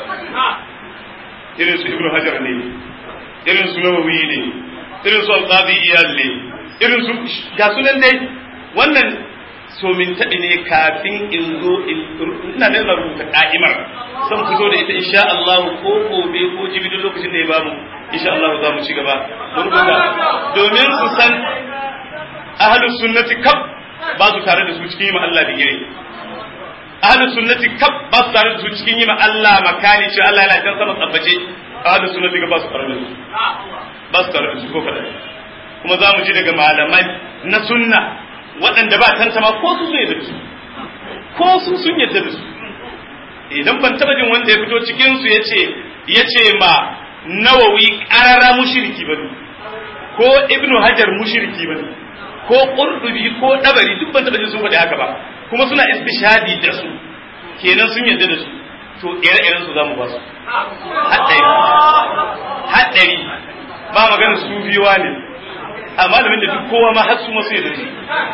irin su ibnu hajar ne irin su nawawi ne irin su al-qadi iyal ne irin su ga sunan dai wannan so min taɓi ne kafin in zo ina da rubuta ka'imar zan fito da ita insha Allah ko gobe ko jibi duk lokacin da ya bamu insha Allah za mu ci gaba da rubuta domin su san ahlus sunnati kaf ba su tare da su cikin yi ma Allah bigire ahlus sunnati kaf ba su tare da su cikin yi ma Allah makani ce Allah yana kan sama tsabbace ahlus sunnati ba su tare da su ba su tare da su ko kada kuma za mu ji daga malamai na sunna waɗanda ba tantama ko su sun yadda da su ko su sun yadda da su idan ban taba jin wanda ya fito cikin su yace yace ma Nawawi qarara mushriki bane ko Ibnu Hajar mushriki bane ko Qurtubi ko Dabari duk ban taba jin sun faɗi haka ba kuma suna istishadi da su kenan sun yarda da su to ire-iren su zamu ba su haɗari haɗari ba magana su biyuwa ne amma da da duk kowa ma har su masu yarda su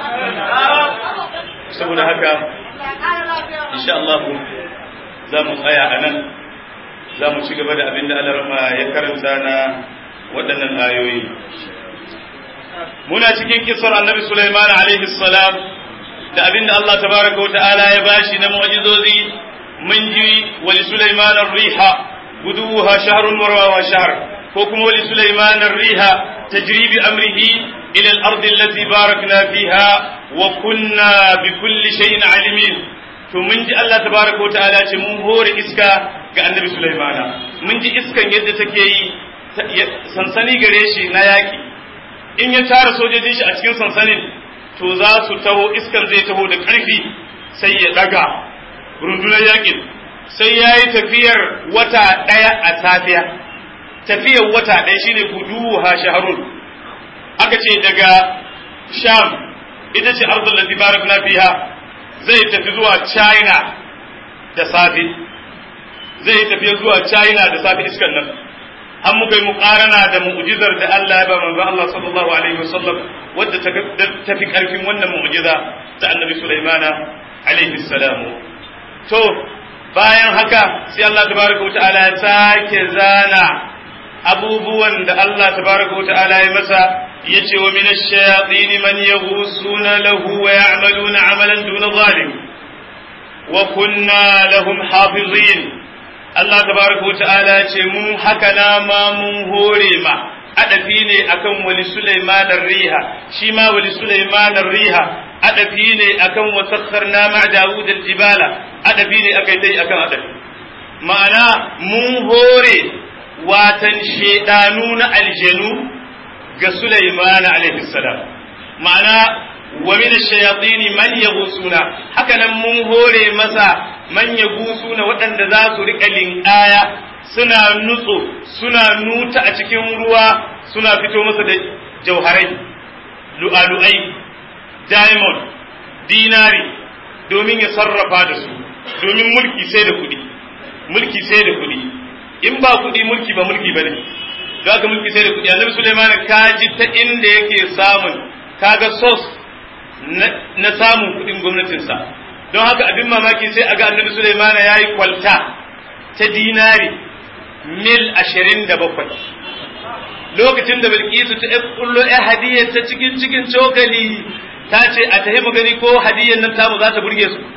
saboda haka insha Allah za mu tsaya a nan za mu ci gaba da abin da alarma ya karanta na waɗannan ayoyi muna cikin kisar annabi Sulaiman alaihi salam da abin da Allah tabaraka wa ta'ala ya bashi na mu'jizozi mun ji wali Sulaiman ar-riha guduha shahrun wa rawaha shahr ko kuma wali Sulaiman ar-riha tajri bi amrihi ila al-ard allati barakna fiha wa kunna bi kulli shay'in alimin to mun ji Allah tabaraka wa ta'ala ce mun hore iska ga annabi Sulaiman mun ji iskan yadda take yi sansani gare shi na yaki in ya tara sojojin shi a cikin sansanin to za su taho iskan zai taho da ƙarfi sai ya daga rundunar yakin sai ya yi tafiyar wata ɗaya a safiya tafiyar wata ɗaya shine guduha shahrun aka ce daga sham ita ce arzul lati barakna fiha zai tafi zuwa china da safi zai tafi zuwa china da safi iskan nan an muka yi muƙarana da mu'jizar da Allah ya ba manzo Allah sallallahu alaihi wasallam wadda ta fi ƙarfin wannan mu'jiza ta annabi Sulaimana alaihi salam to bayan haka sai Allah tabaraka wa ta'ala ya sake zana abubuwan da Allah tabaraka wa ta'ala ya masa yace wa minash shayatin man yaghusuna lahu wa ya'maluna 'amalan duna zalim wa kunna lahum hafizin Allah tabaraka wata'ala ce mun haka na ma mun hore ma adafi ne akan wali Sulaiman ar-riha shi ma wali Sulaiman ar-riha adafi ne akan wasakharna ma Dawud al-jibala adafi ne akai dai akan adafi ma'ana mun hore watan shedanu na aljanu ga Sulaiman alaihi salam ma'ana wa min ash-shayatin man yaghusuna haka nan mun hore masa man yaghusuna waɗanda za su rika linkaya suna nutso suna nuta a cikin ruwa suna fito masa da jauharai lu'alu'ai diamond dinari domin ya sarrafa da su domin mulki sai da kuɗi mulki sai da kuɗi in ba kuɗi mulki ba mulki bane don haka mulki sai da kuɗi annabi Sulaiman kaji ta inda yake samun kaga source na samun kuɗin gwamnatinsa don haka abin mamaki sai aga annabi Sulaiman ya yi kwalta ta dinari mil ashirin da bakwai lokacin da Bilkisu ta kullo ya hadiyar ta cikin cikin cokali ta ce a tahi mu gani ko hadiyar nan tamu za ta burge su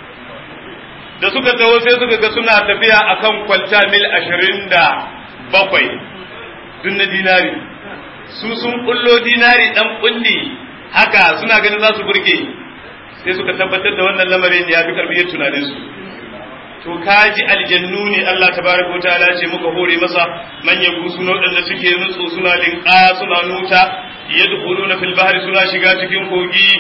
da suka taho sai suka ga suna tafiya akan kwalta mil ashirin da bakwai dun na dinari su sun kullo dinari dan kulli haka suna ganin za su burge sai suka tabbatar da wannan lamarin ya fi karfiyar tunanin su to kaji aljannu ne Allah tabaraka wa ta'ala ce muka hore masa man yaku suna wadanda suke nutsu suna linqa suna nuta yadkhuluna fil bahri suna shiga cikin kogi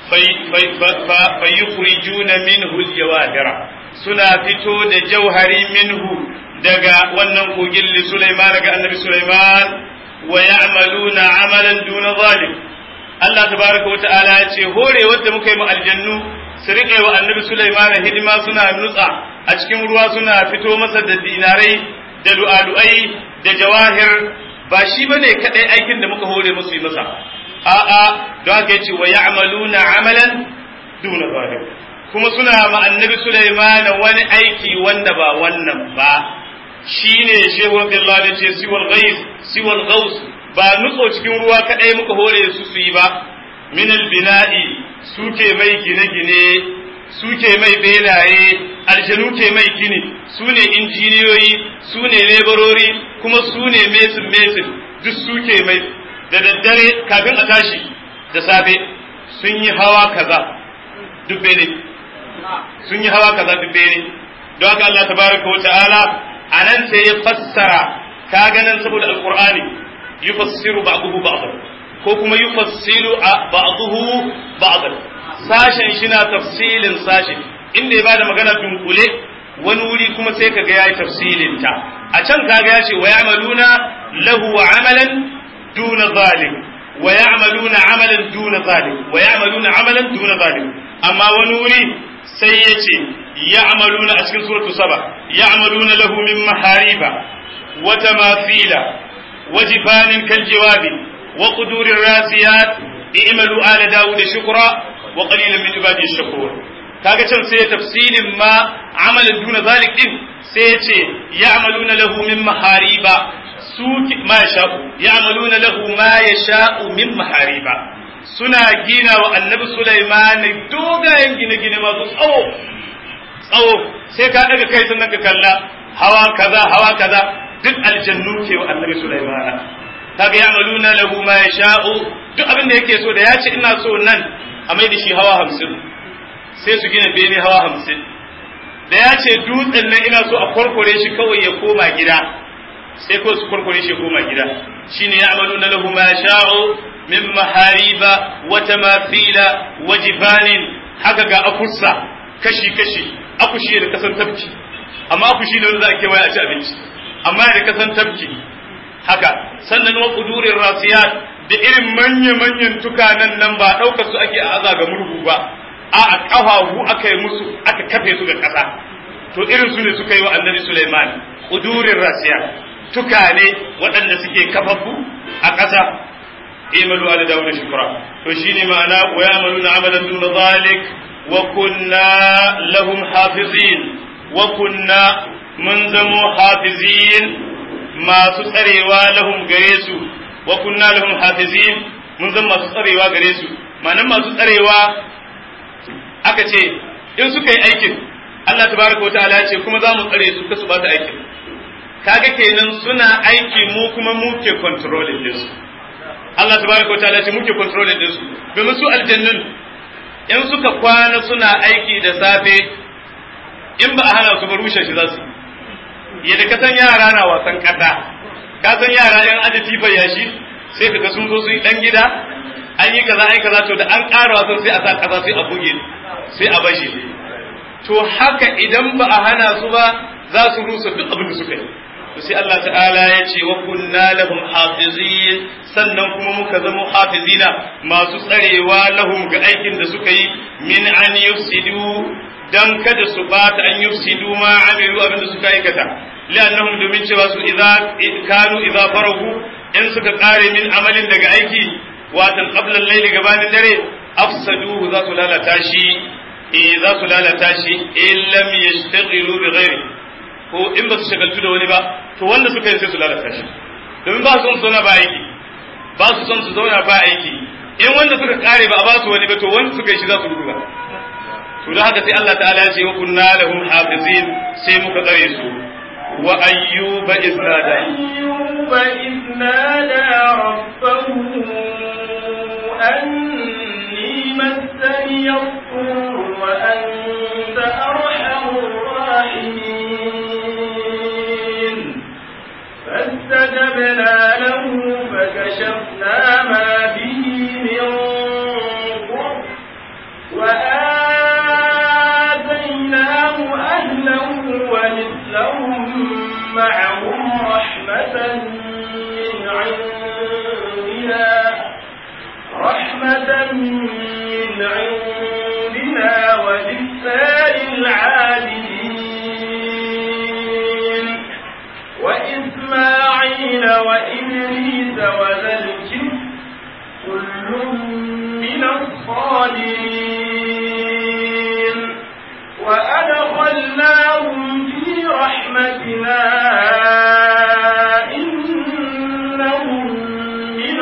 fayukhrijuna minhu aljawahira suna fito da jauhari minhu daga wannan kogin li Sulaiman ga annabi Sulaiman wa ya'maluna amalan duna zalim Allah tabaraka wa ta'ala ya ce hore wanda muka yi mu aljannu su rike wa annabi Sulaiman hidima suna nutsa a cikin ruwa suna fito masa da dinarai da lu'alu'ai da jawahir ba shi bane kadai aikin da muka hore musu yi masa a'a don haka yace wa ya'maluna amalan duna zalim kuma suna ma annabi Sulaiman wani aiki wanda ba wannan ba shine shehu Abdullah ya ce siwal ghais siwal ghaus ba nutso cikin ruwa kadai muka hore su su yi ba min albina'i suke mai gine-gine suke mai belaye aljanu ke mai gini su ne injiniyoyi su ne lebarori kuma su ne mesin mesin duk suke mai da daddare kafin a tashi da safe sun yi hawa kaza dubbe ne sun yi hawa kaza dubbe ne don haka Allah tabaraka wa ta'ala anan sai ya fassara ka ganin saboda alqur'ani yufassiru ba'dahu ba'dahu ko kuma yufassilu ba'dahu ba'dahu sashen shi na tafsilin sashen inda ya bada magana dunkule wani wuri kuma sai kaga yayi tafsilin ta a can kaga ya ce wa ya'maluna lahu amalan duna zalim wa ya'maluna amalan duna zalim wa ya'maluna amalan duna zalim amma wani wuri sai ya ce ya'maluna a cikin suratu saba ya'maluna lahu min mahariba wa tamathila wa jifanin kal jawabi wa qudurir rasiyat i'malu ala daud shukra wa qalilan min ibadiy shakur. kaga can sai tafsilin ma amalan duna zalik din sai ya ce ya'maluna lahu min mahariba su ma yasha'u ya'maluna lahu ma yasha'u min mahariba suna gina wa annabi Sulaiman dogayen gine-gine masu tsawo tsawo sai ka daga kai sannan ka kalla hawa kaza hawa kaza duk aljannu ke wa annabi Sulaiman kaga ya'maluna lahu ma yasha'u duk abin da yake so da ya ce ina so nan a mai da shi hawa hamsin sai su gina bene hawa hamsin da ya ce dutsen nan ina so a kwarkware shi kawai ya koma gida sai ko su kwarkware shi ya koma gida shine ya'maluna lahu ma yasha'u min mahariba wa tamathila wa jifanin haka ga akussa kashi kashi akushi da kasan tabki amma akushi ne wanda za a kewaye a ci abinci amma da kasan tabki haka sannan wa qudurir rasiyat da irin manya manyan tukanan nan ba daukar su ake aza ga murhu ba a a kafahu aka yi musu aka kafe su ga kasa to irin su ne suka yi wa annabi Sulaiman qudurir rasiyat tukane waɗanda suke kafafu a ƙasa imalu ala dawud shukra to shine ma'ana wa ya'maluna amalan dun zalik wa kunna lahum hafizin wa kunna mun zamo hafizin masu tsarewa lahum gare su wa kunna lahum hafizin mun zama masu tsarewa gare su ma'anan masu tsarewa aka ce in suka yi aikin Allah tabaraka wataala ya ce kuma za mu tsare su kasu ba ta aikin kaga kenan suna aiki mu kuma muke controlling din su Allah tabaraka wataala ya ce muke controlling din su domin su aljannun in suka kwana suna aiki da safe in ba a hana su ba rushe shi za su yadda ka san yara na wasan kasa ka san yara yan aje tifar yashi sai kaga sun zo su yi dan gida an yi kaza an yi kaza to da an ƙara wasan sai a sa kasa sai a buge sai a bashi to haka idan ba a hana su ba za su rusa duk abin da suka yi to sai Allah ta'ala ya ce wa kunna lahum hafizin sannan kuma muka zama hafizina masu tsarewa lahum ga aikin da suka yi min an yufsidu dan kada su bata an yufsidu ma amilu abin da suka aikata li'annahum domin cewa su idza kanu idza farahu in suka kare min amalin daga aiki watan qabla al-layli gabanin dare afsaduhu za su lalata shi eh za su lalata shi in lam yashtaghilu bi ghairi ko in ba su shagaltu da wani ba to wanda suka yi sai su lalata shi domin ba su son su zauna ba aiki ba su son su zauna ba aiki in wanda suka kare ba a ba su wani ba to wanda suka yi shi za su rubuta to da haka sai Allah ta'ala ya ce wa kunna lahum hafizin sai muka tsare su wa ayyuba iznada ayyuba iznada rabbahu anni massani yadhur wa anta arhamur rahimin fastajabna lahu fakashafna ma bihi min dhur wa أهله ومثلهم معهم رحمة من عندنا رحمة من عندنا ولسان العابدين وإسماعيل وإدريس وذا الكفل كل من الصالحين وأدخلناهم في رحمتنا إنهم من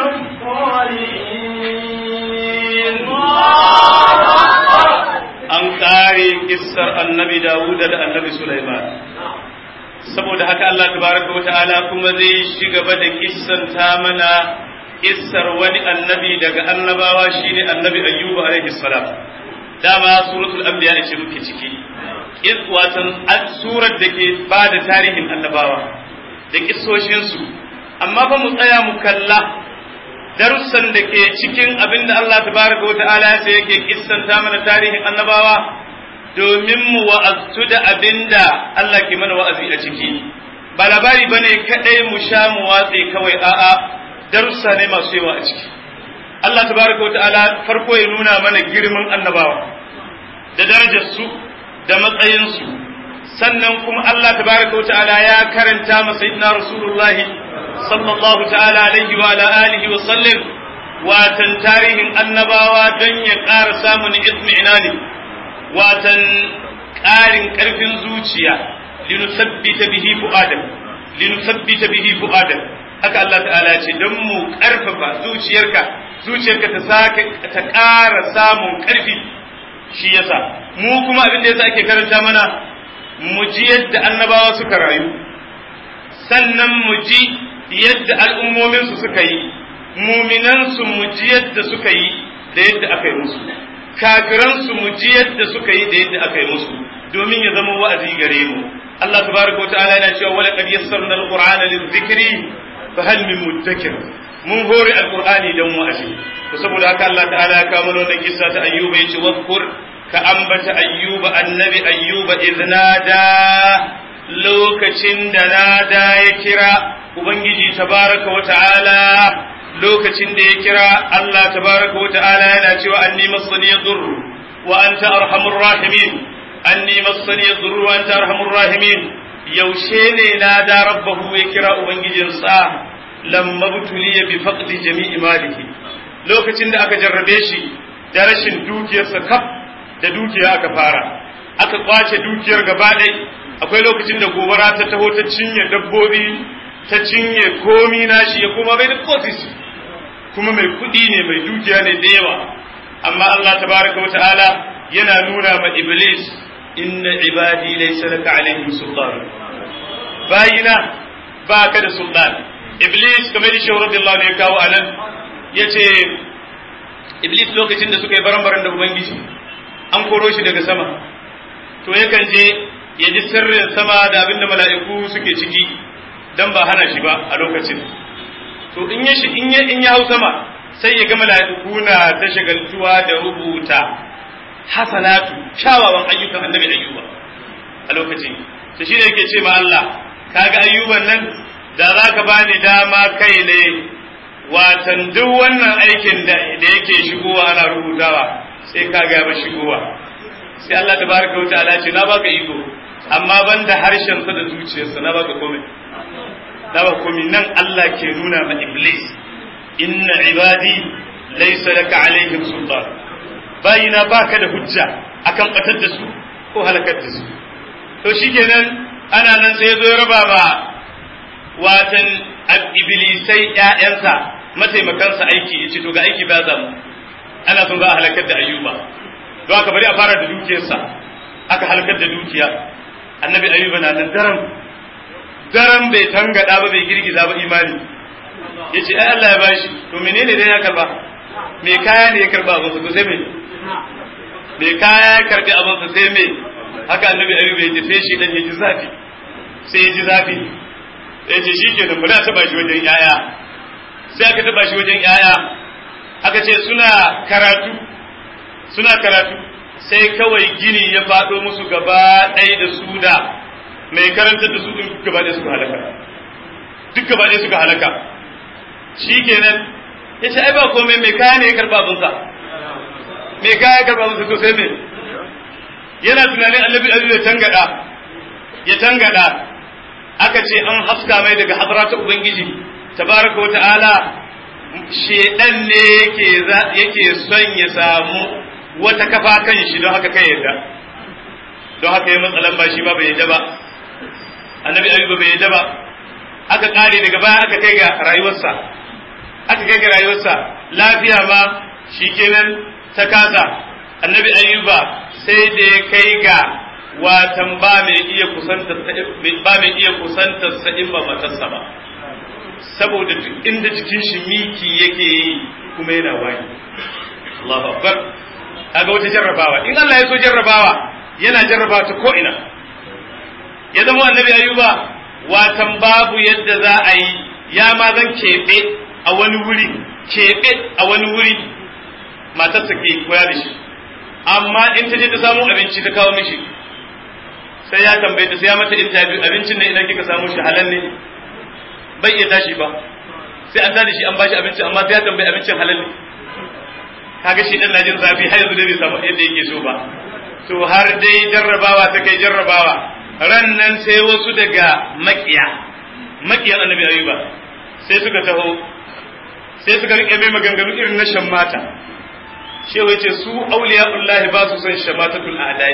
الصالحين an kare kissar annabi Dawud da annabi Sulaiman saboda haka Allah tabaraka wa ta'ala kuma zai shigaba da kissan ta mana kissar wani annabi daga annabawa shine annabi Ayyub alaihi salam dama suratul anbiya ce muke ciki in watan surar da ke ba da tarihin annabawa da kissoshin su amma fa mu tsaya mu kalla darussan da ke cikin abinda Allah tabaraka wa ta'ala ya ce yake kissanta mana tarihin annabawa domin mu wa'azu da abinda Allah ke mana wa'azi a ciki ba labari bane kadai mu sha mu watse kawai a'a darussa ne masu yawa a ciki Allah tabaraka wa ta'ala farko ya nuna mana girman annabawa da darajar su da matsayinsu. Sannan kuma Allah tabaraka wa ta'ala ya karanta ma sayyidina Rasulullah sallallahu ta'ala alaihi wa ala alihi wa sallam watan tarihin annabawa don ya ƙara samun itmi'inani watan ƙarin ƙarfin zuciya linusabbita bihi fu'adak linusabbita bihi fu'adak haka Allah ta'ala ce don mu ƙarfafa zuciyarka zuciyarka ta sake ta ƙara samun ƙarfi. Shi yasa mu kuma abin da yasa ake karanta mana mu ji yadda annabawa suka rayu, sannan mu ji yadda al'ummominsu suka yi, muminansu mu ji yadda suka yi da yadda aka yi musu, kafiransu mu ji yadda suka yi da yadda aka yi musu, domin ya zama wa'azi gare mu. Allah tabaraka wa ta'ala yana cewa wala qad yassarna al-qur'ana lidh-dhikri fa hal min muddakir. Mun hore al-qur'ani dan wa'azi. To saboda haka Allah ta'ala ya kawo mana wannan kissa ta Ayyuba yace wadhkur ka ambata Ayyuba annabi Ayyuba idnada lokacin da nada ya kira Ubangiji tabaraka wa ta'ala lokacin da ya kira Allah tabaraka wa ta'ala yana cewa anni massani yadur wa anta arhamur rahimin anni massani yadur wa anta arhamur rahimin. Yaushe ne nada rabbahu ya kira ubangijinsa lamma butuliya bi faqdi jami'i maliki lokacin da aka jarrabe shi da rashin dukiyarsa kaf da dukiya aka fara aka kwace dukiyar gaba ɗaya. Akwai lokacin da gobara ta taho ta cinye dabbobi ta cinye komi nashi ya kuma bai da kotis kuma mai kuɗi ne mai dukiya ne da yawa, amma Allah tabaraka wata'ala yana nuna ma iblis inna ibadi laysa laka alaihim sultan, bayina ba ka da sultan. Iblis kamar shi radiyallahu anhu ya kawo anan yace iblis lokacin da suka yi baran-baran da ubangiji an koro shi daga sama, to yakan je ya ji sirrin sama da abinda mala'iku suke ciki dan ba hana shi ba a lokacin. To in ya in ya in ya hau sama sai ya ga mala'iku na ta shagaltuwa da rubuta hasanatu kyawawan ayyukan annabi Ayyuba a lokacin. To shine yake ce ma Allah kaga Ayyuban nan da zaka bani dama kai ne watan duk wannan aikin da da yake shigowa ana rubutawa sai kaga ba shigowa. Sai Allah tabaraka wa ta'ala ce na baka iko amma banda harshen sa da zuciyarsa na baka komai. Da ba komai nan Allah ke nuna ma iblis inna ibadi laysa laka alaihim sultan, bayina baka da hujja akan batar da su ko halakar da su. To shikenan ana nan sai zo raba ba watan iblisai ƴaƴansa mataimakansa aiki yace to ga aiki ba zamu ana son za a halakar da Ayyuba to aka bari a fara da dukiyarsa aka halakar da dukiya. Annabi Ayyuba na nan daram daram bai tangada ba bai girgiza ba imani yace ai Allah ya bashi to menene dai ya karba me kaya ne ya karba abin to sai me me kaya ya karbi abin to sai me haka Annabi Ayyuba yace sai shi dan yaji zafi sai yaji zafi yace shikenan bari a taba shi wajen yaya sai aka taba shi wajen yaya aka ce suna karatu suna karatu sai kawai gini ya faɗo musu gaba ɗaya da su da mai karanta da su gaba ɗaya suka halaka duk gaba ɗaya suka halaka shikenan yace ai ba komai mai kaya ne ya karba abinsa mai kaya ya karba abinsa to sai me yana tunanin Annabi Ayyuba ya tangada ya tangada aka ce an haska mai daga hadratu ubangiji tabaraka wa ta'ala shedan ne yake yake son ya samu wata kafa kan shi don haka kai yadda don haka ya matsalan ba shi ba bai yadda ba. Annabi Ayyuba bai yadda ba aka kare daga baya aka kai ga rayuwarsa aka kai ga rayuwarsa lafiya ma shikenan ta kasa. Annabi Ayyuba sai da ya kai ga watan ba mai iya kusanta ba mai iya kusanta sa in ba matarsa ba saboda duk inda jikin shi miki yake yi kuma yana wani. Allahu akbar. Kaga wata jarrabawa in Allah ya so jarrabawa yana jarrabawa ta ko ina. Ya zama Annabi Ayyuba watan babu yadda za a yi ya ma zan keɓe a wani wuri keɓe a wani wuri matarsa ke koya da shi amma in ta je ta samu abinci ta kawo mishi sai ya tambaye ta sai ya mata interview abincin nan idan kika samu shi halal ne bai iya tashi ba sai an tada shi an bashi abinci amma sai ya tambaye abincin halal ne kaga shi dan najin zafi har yanzu da bai samu yadda yake so ba. to har dai jarrabawa ta kai jarrabawa ran nan sai wasu daga makiya makiyan annabi ayuba sai suka taho sai suka rike mai maganganu irin na shammata shewa yace su auliyaullahi ba su san shamatatul a'dai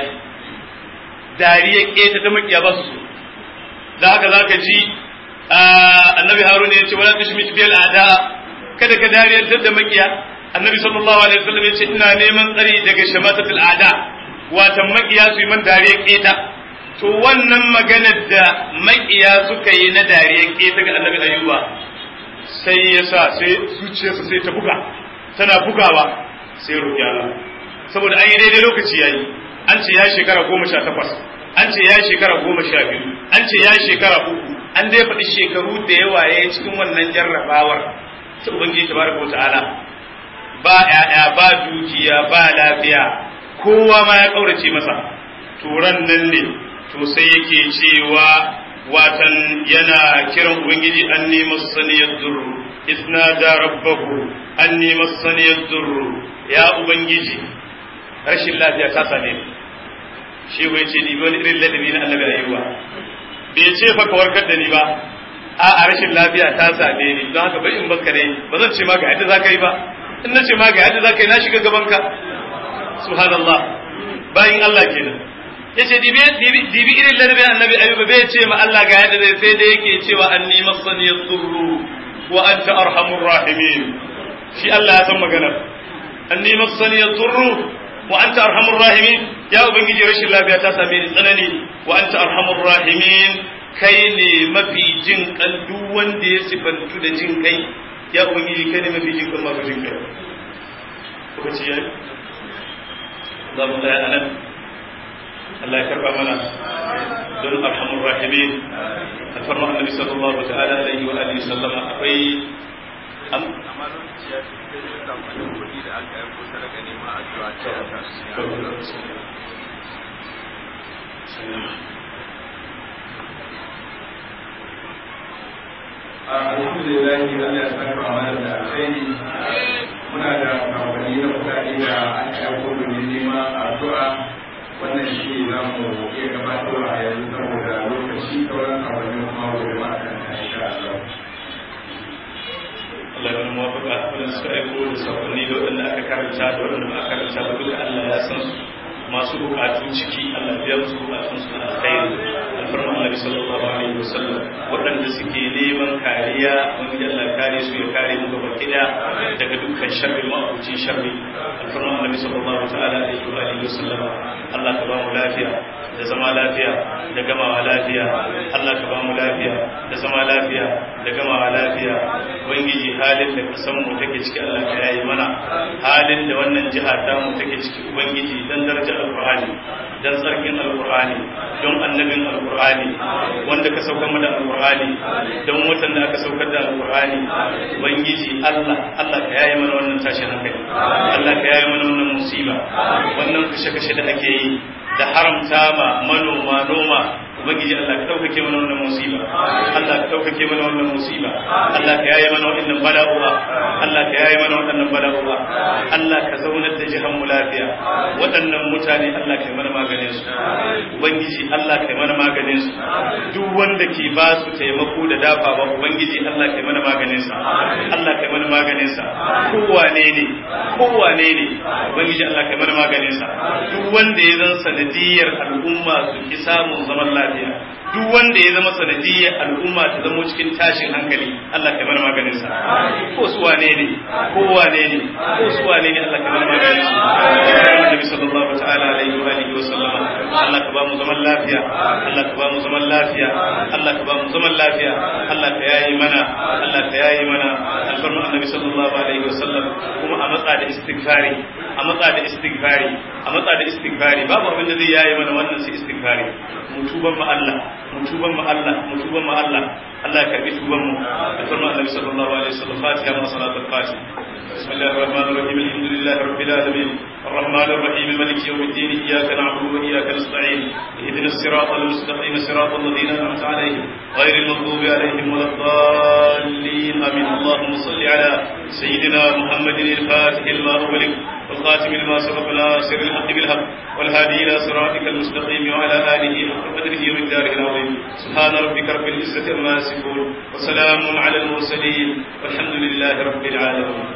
dariya keta ta makiya ba su da haka zaka ji annabi haruna yace wala tashmit bil a'da kada ka dariyantar da makiya annabi sallallahu alaihi wasallam yace ina neman tsari daga shamatatul a'da watan makiya su yi man dariya keta to wannan maganar da makiya suka yi na dariya keta ga annabi ayuba sai yasa sai zuciyarsa sai ta buga tana bugawa sai roƙi Allah saboda an yi daidai lokaci yayi an ce ya shekara goma sha takwas an ce ya shekara goma sha biyu an ce ya shekara uku an dai faɗi shekaru da yawa ya yi cikin wannan jarrabawar ta ubangiji tabaraka wa ta'ala ba ƴaƴa ba dukiya ba lafiya kowa ma ya kaurace masa turan nan ne to sai yake cewa watan yana kiran ubangiji anni masaniyad durr isna da rabbahu anni masaniyad durr ya ubangiji rashin lafiya ta same ni shi bai ce ni wani irin ladabi na annabi ayyuba bai ce fa ka warkar da ni ba a a rashin lafiya ta same ni don haka bari in baka dai ba zan ce ma ga yadda zaka yi ba in na ce ma ga yadda zaka yi na shiga gaban ka subhanallah bayin Allah kenan yace dibi dibi dibi irin ladabi annabi ayyuba bai ce ma Allah ga yadda zai sai da yake cewa anni masaniyad durr wa anta arhamur rahimin shi Allah ya san maganar anni masaniyad durr wa anta arhamur rahimin ya ubangiji rashin lafiya ta same ni tsanani wa anta arhamur rahimin kai ne mafi jin kan duk wanda ya sifantu da jin kai ya ubangiji kai ne mafi jin kan masu jin kai lokaci yayi za mu tsaya anan Allah ya karba mana don arhamur rahimin alfarma annabi sallallahu ta'ala alaihi wa alihi sallama akwai am alhamdulillah Allah ya saka mana da alheri muna da kawani na kudade da aka aiko domin neman addu'a wannan shi za mu iya gabatarwa a yanzu saboda lokaci sauran kawani kuma gobe ma a kan insha Allah Allah ya muwafaka wannan suka aiko da sakonni da wanda aka karanta da wanda ba aka karanta ba duka Allah ya san su masu bukatu ciki Allah ya musu bukatun su na alkhairi alfarma Annabi sallallahu alaihi wasallam waɗanda suke neman kariya wanda Allah kare su ya kare mu gaba kida daga dukkan sharri ma'abuci sharri alfarma Annabi sallallahu ta'ala alaihi wasallam Allah ka ba mu lafiya da zama lafiya da gamawa lafiya Allah ka ba mu lafiya da zama lafiya da gamawa lafiya ubangiji halin da kasan mu take ciki Allah ka yayi mana halin da wannan jiha ta mu take ciki ubangiji dan daraja alqur'ani dan sarkin alqur'ani don annabin alqur'ani wanda ka saukar mana alqur'ani don watan da aka saukar da alqur'ani ubangiji Allah Allah ka yayi mana wannan tashin hankali Allah ka yayi mana wannan musiba wannan kashe-kashe da ake yi da haramta ma manoma noma ubangiji Allah ka daukake mana wannan musiba Allah ka daukake mana wannan musiba Allah ka yaye mana wannan bala'uwa Allah ka yaye mana wannan bala'uwa Allah ka zaunar da jihan mu lafiya waɗannan mutane Allah ka yi mana maganin su ubangiji Allah ka yi mana maganin su duk wanda ke ba su taimako da dafa ba ubangiji Allah ka yi mana maganin sa Allah ka yi mana maganin sa kowane ne kowane ne ubangiji Allah ka yi mana maganin sa duk wanda ya zan sanadiyar al'umma su ki samun zaman lafiya duk wanda ya zama sanadiyar al'umma ta zama cikin tashin hankali Allah ka mana maganin sa ko su wane ne ko wane ne ko su wane ne Allah ka mana maganin sa Annabi sallallahu ta'ala alaihi wa alihi wa sallam Allah ka ba mu zaman lafiya Allah ka ba mu zaman lafiya Allah ka ba mu zaman lafiya Allah ka yayi mana Allah ka yayi mana alfarma Annabi sallallahu alaihi wa sallam kuma a matsa da istighfari a matsa da istighfari a matsa da istighfari babu abin da zai yayi mana wannan sai istighfari mu tuban mu Allah mu tuban mu Allah mu tuban mu Allah Allah ya karbi tuban mu da farma Annabi sallallahu alaihi wasallam Fatiha wa salatul Fatiha bismillahir rahmanir rahim alhamdulillahi rabbil alamin arrahmanir rahim maliki yawmiddin iyyaka na'budu wa iyyaka nasta'in ihdinas siratal mustaqim siratal ladzina an'amta alaihim ghayril maghdubi alaihim waladdallin amin allahumma salli ala sayyidina muhammadin al-fatih lima ughliq والخاتم لما سبق ناصر الحق بالحق والهادي إلى صراطك المستقيم وعلى آله حق قدره ومقداره العظيم سبحان ربك رب العزة عما يصفون وسلام على المرسلين والحمد لله رب العالمين.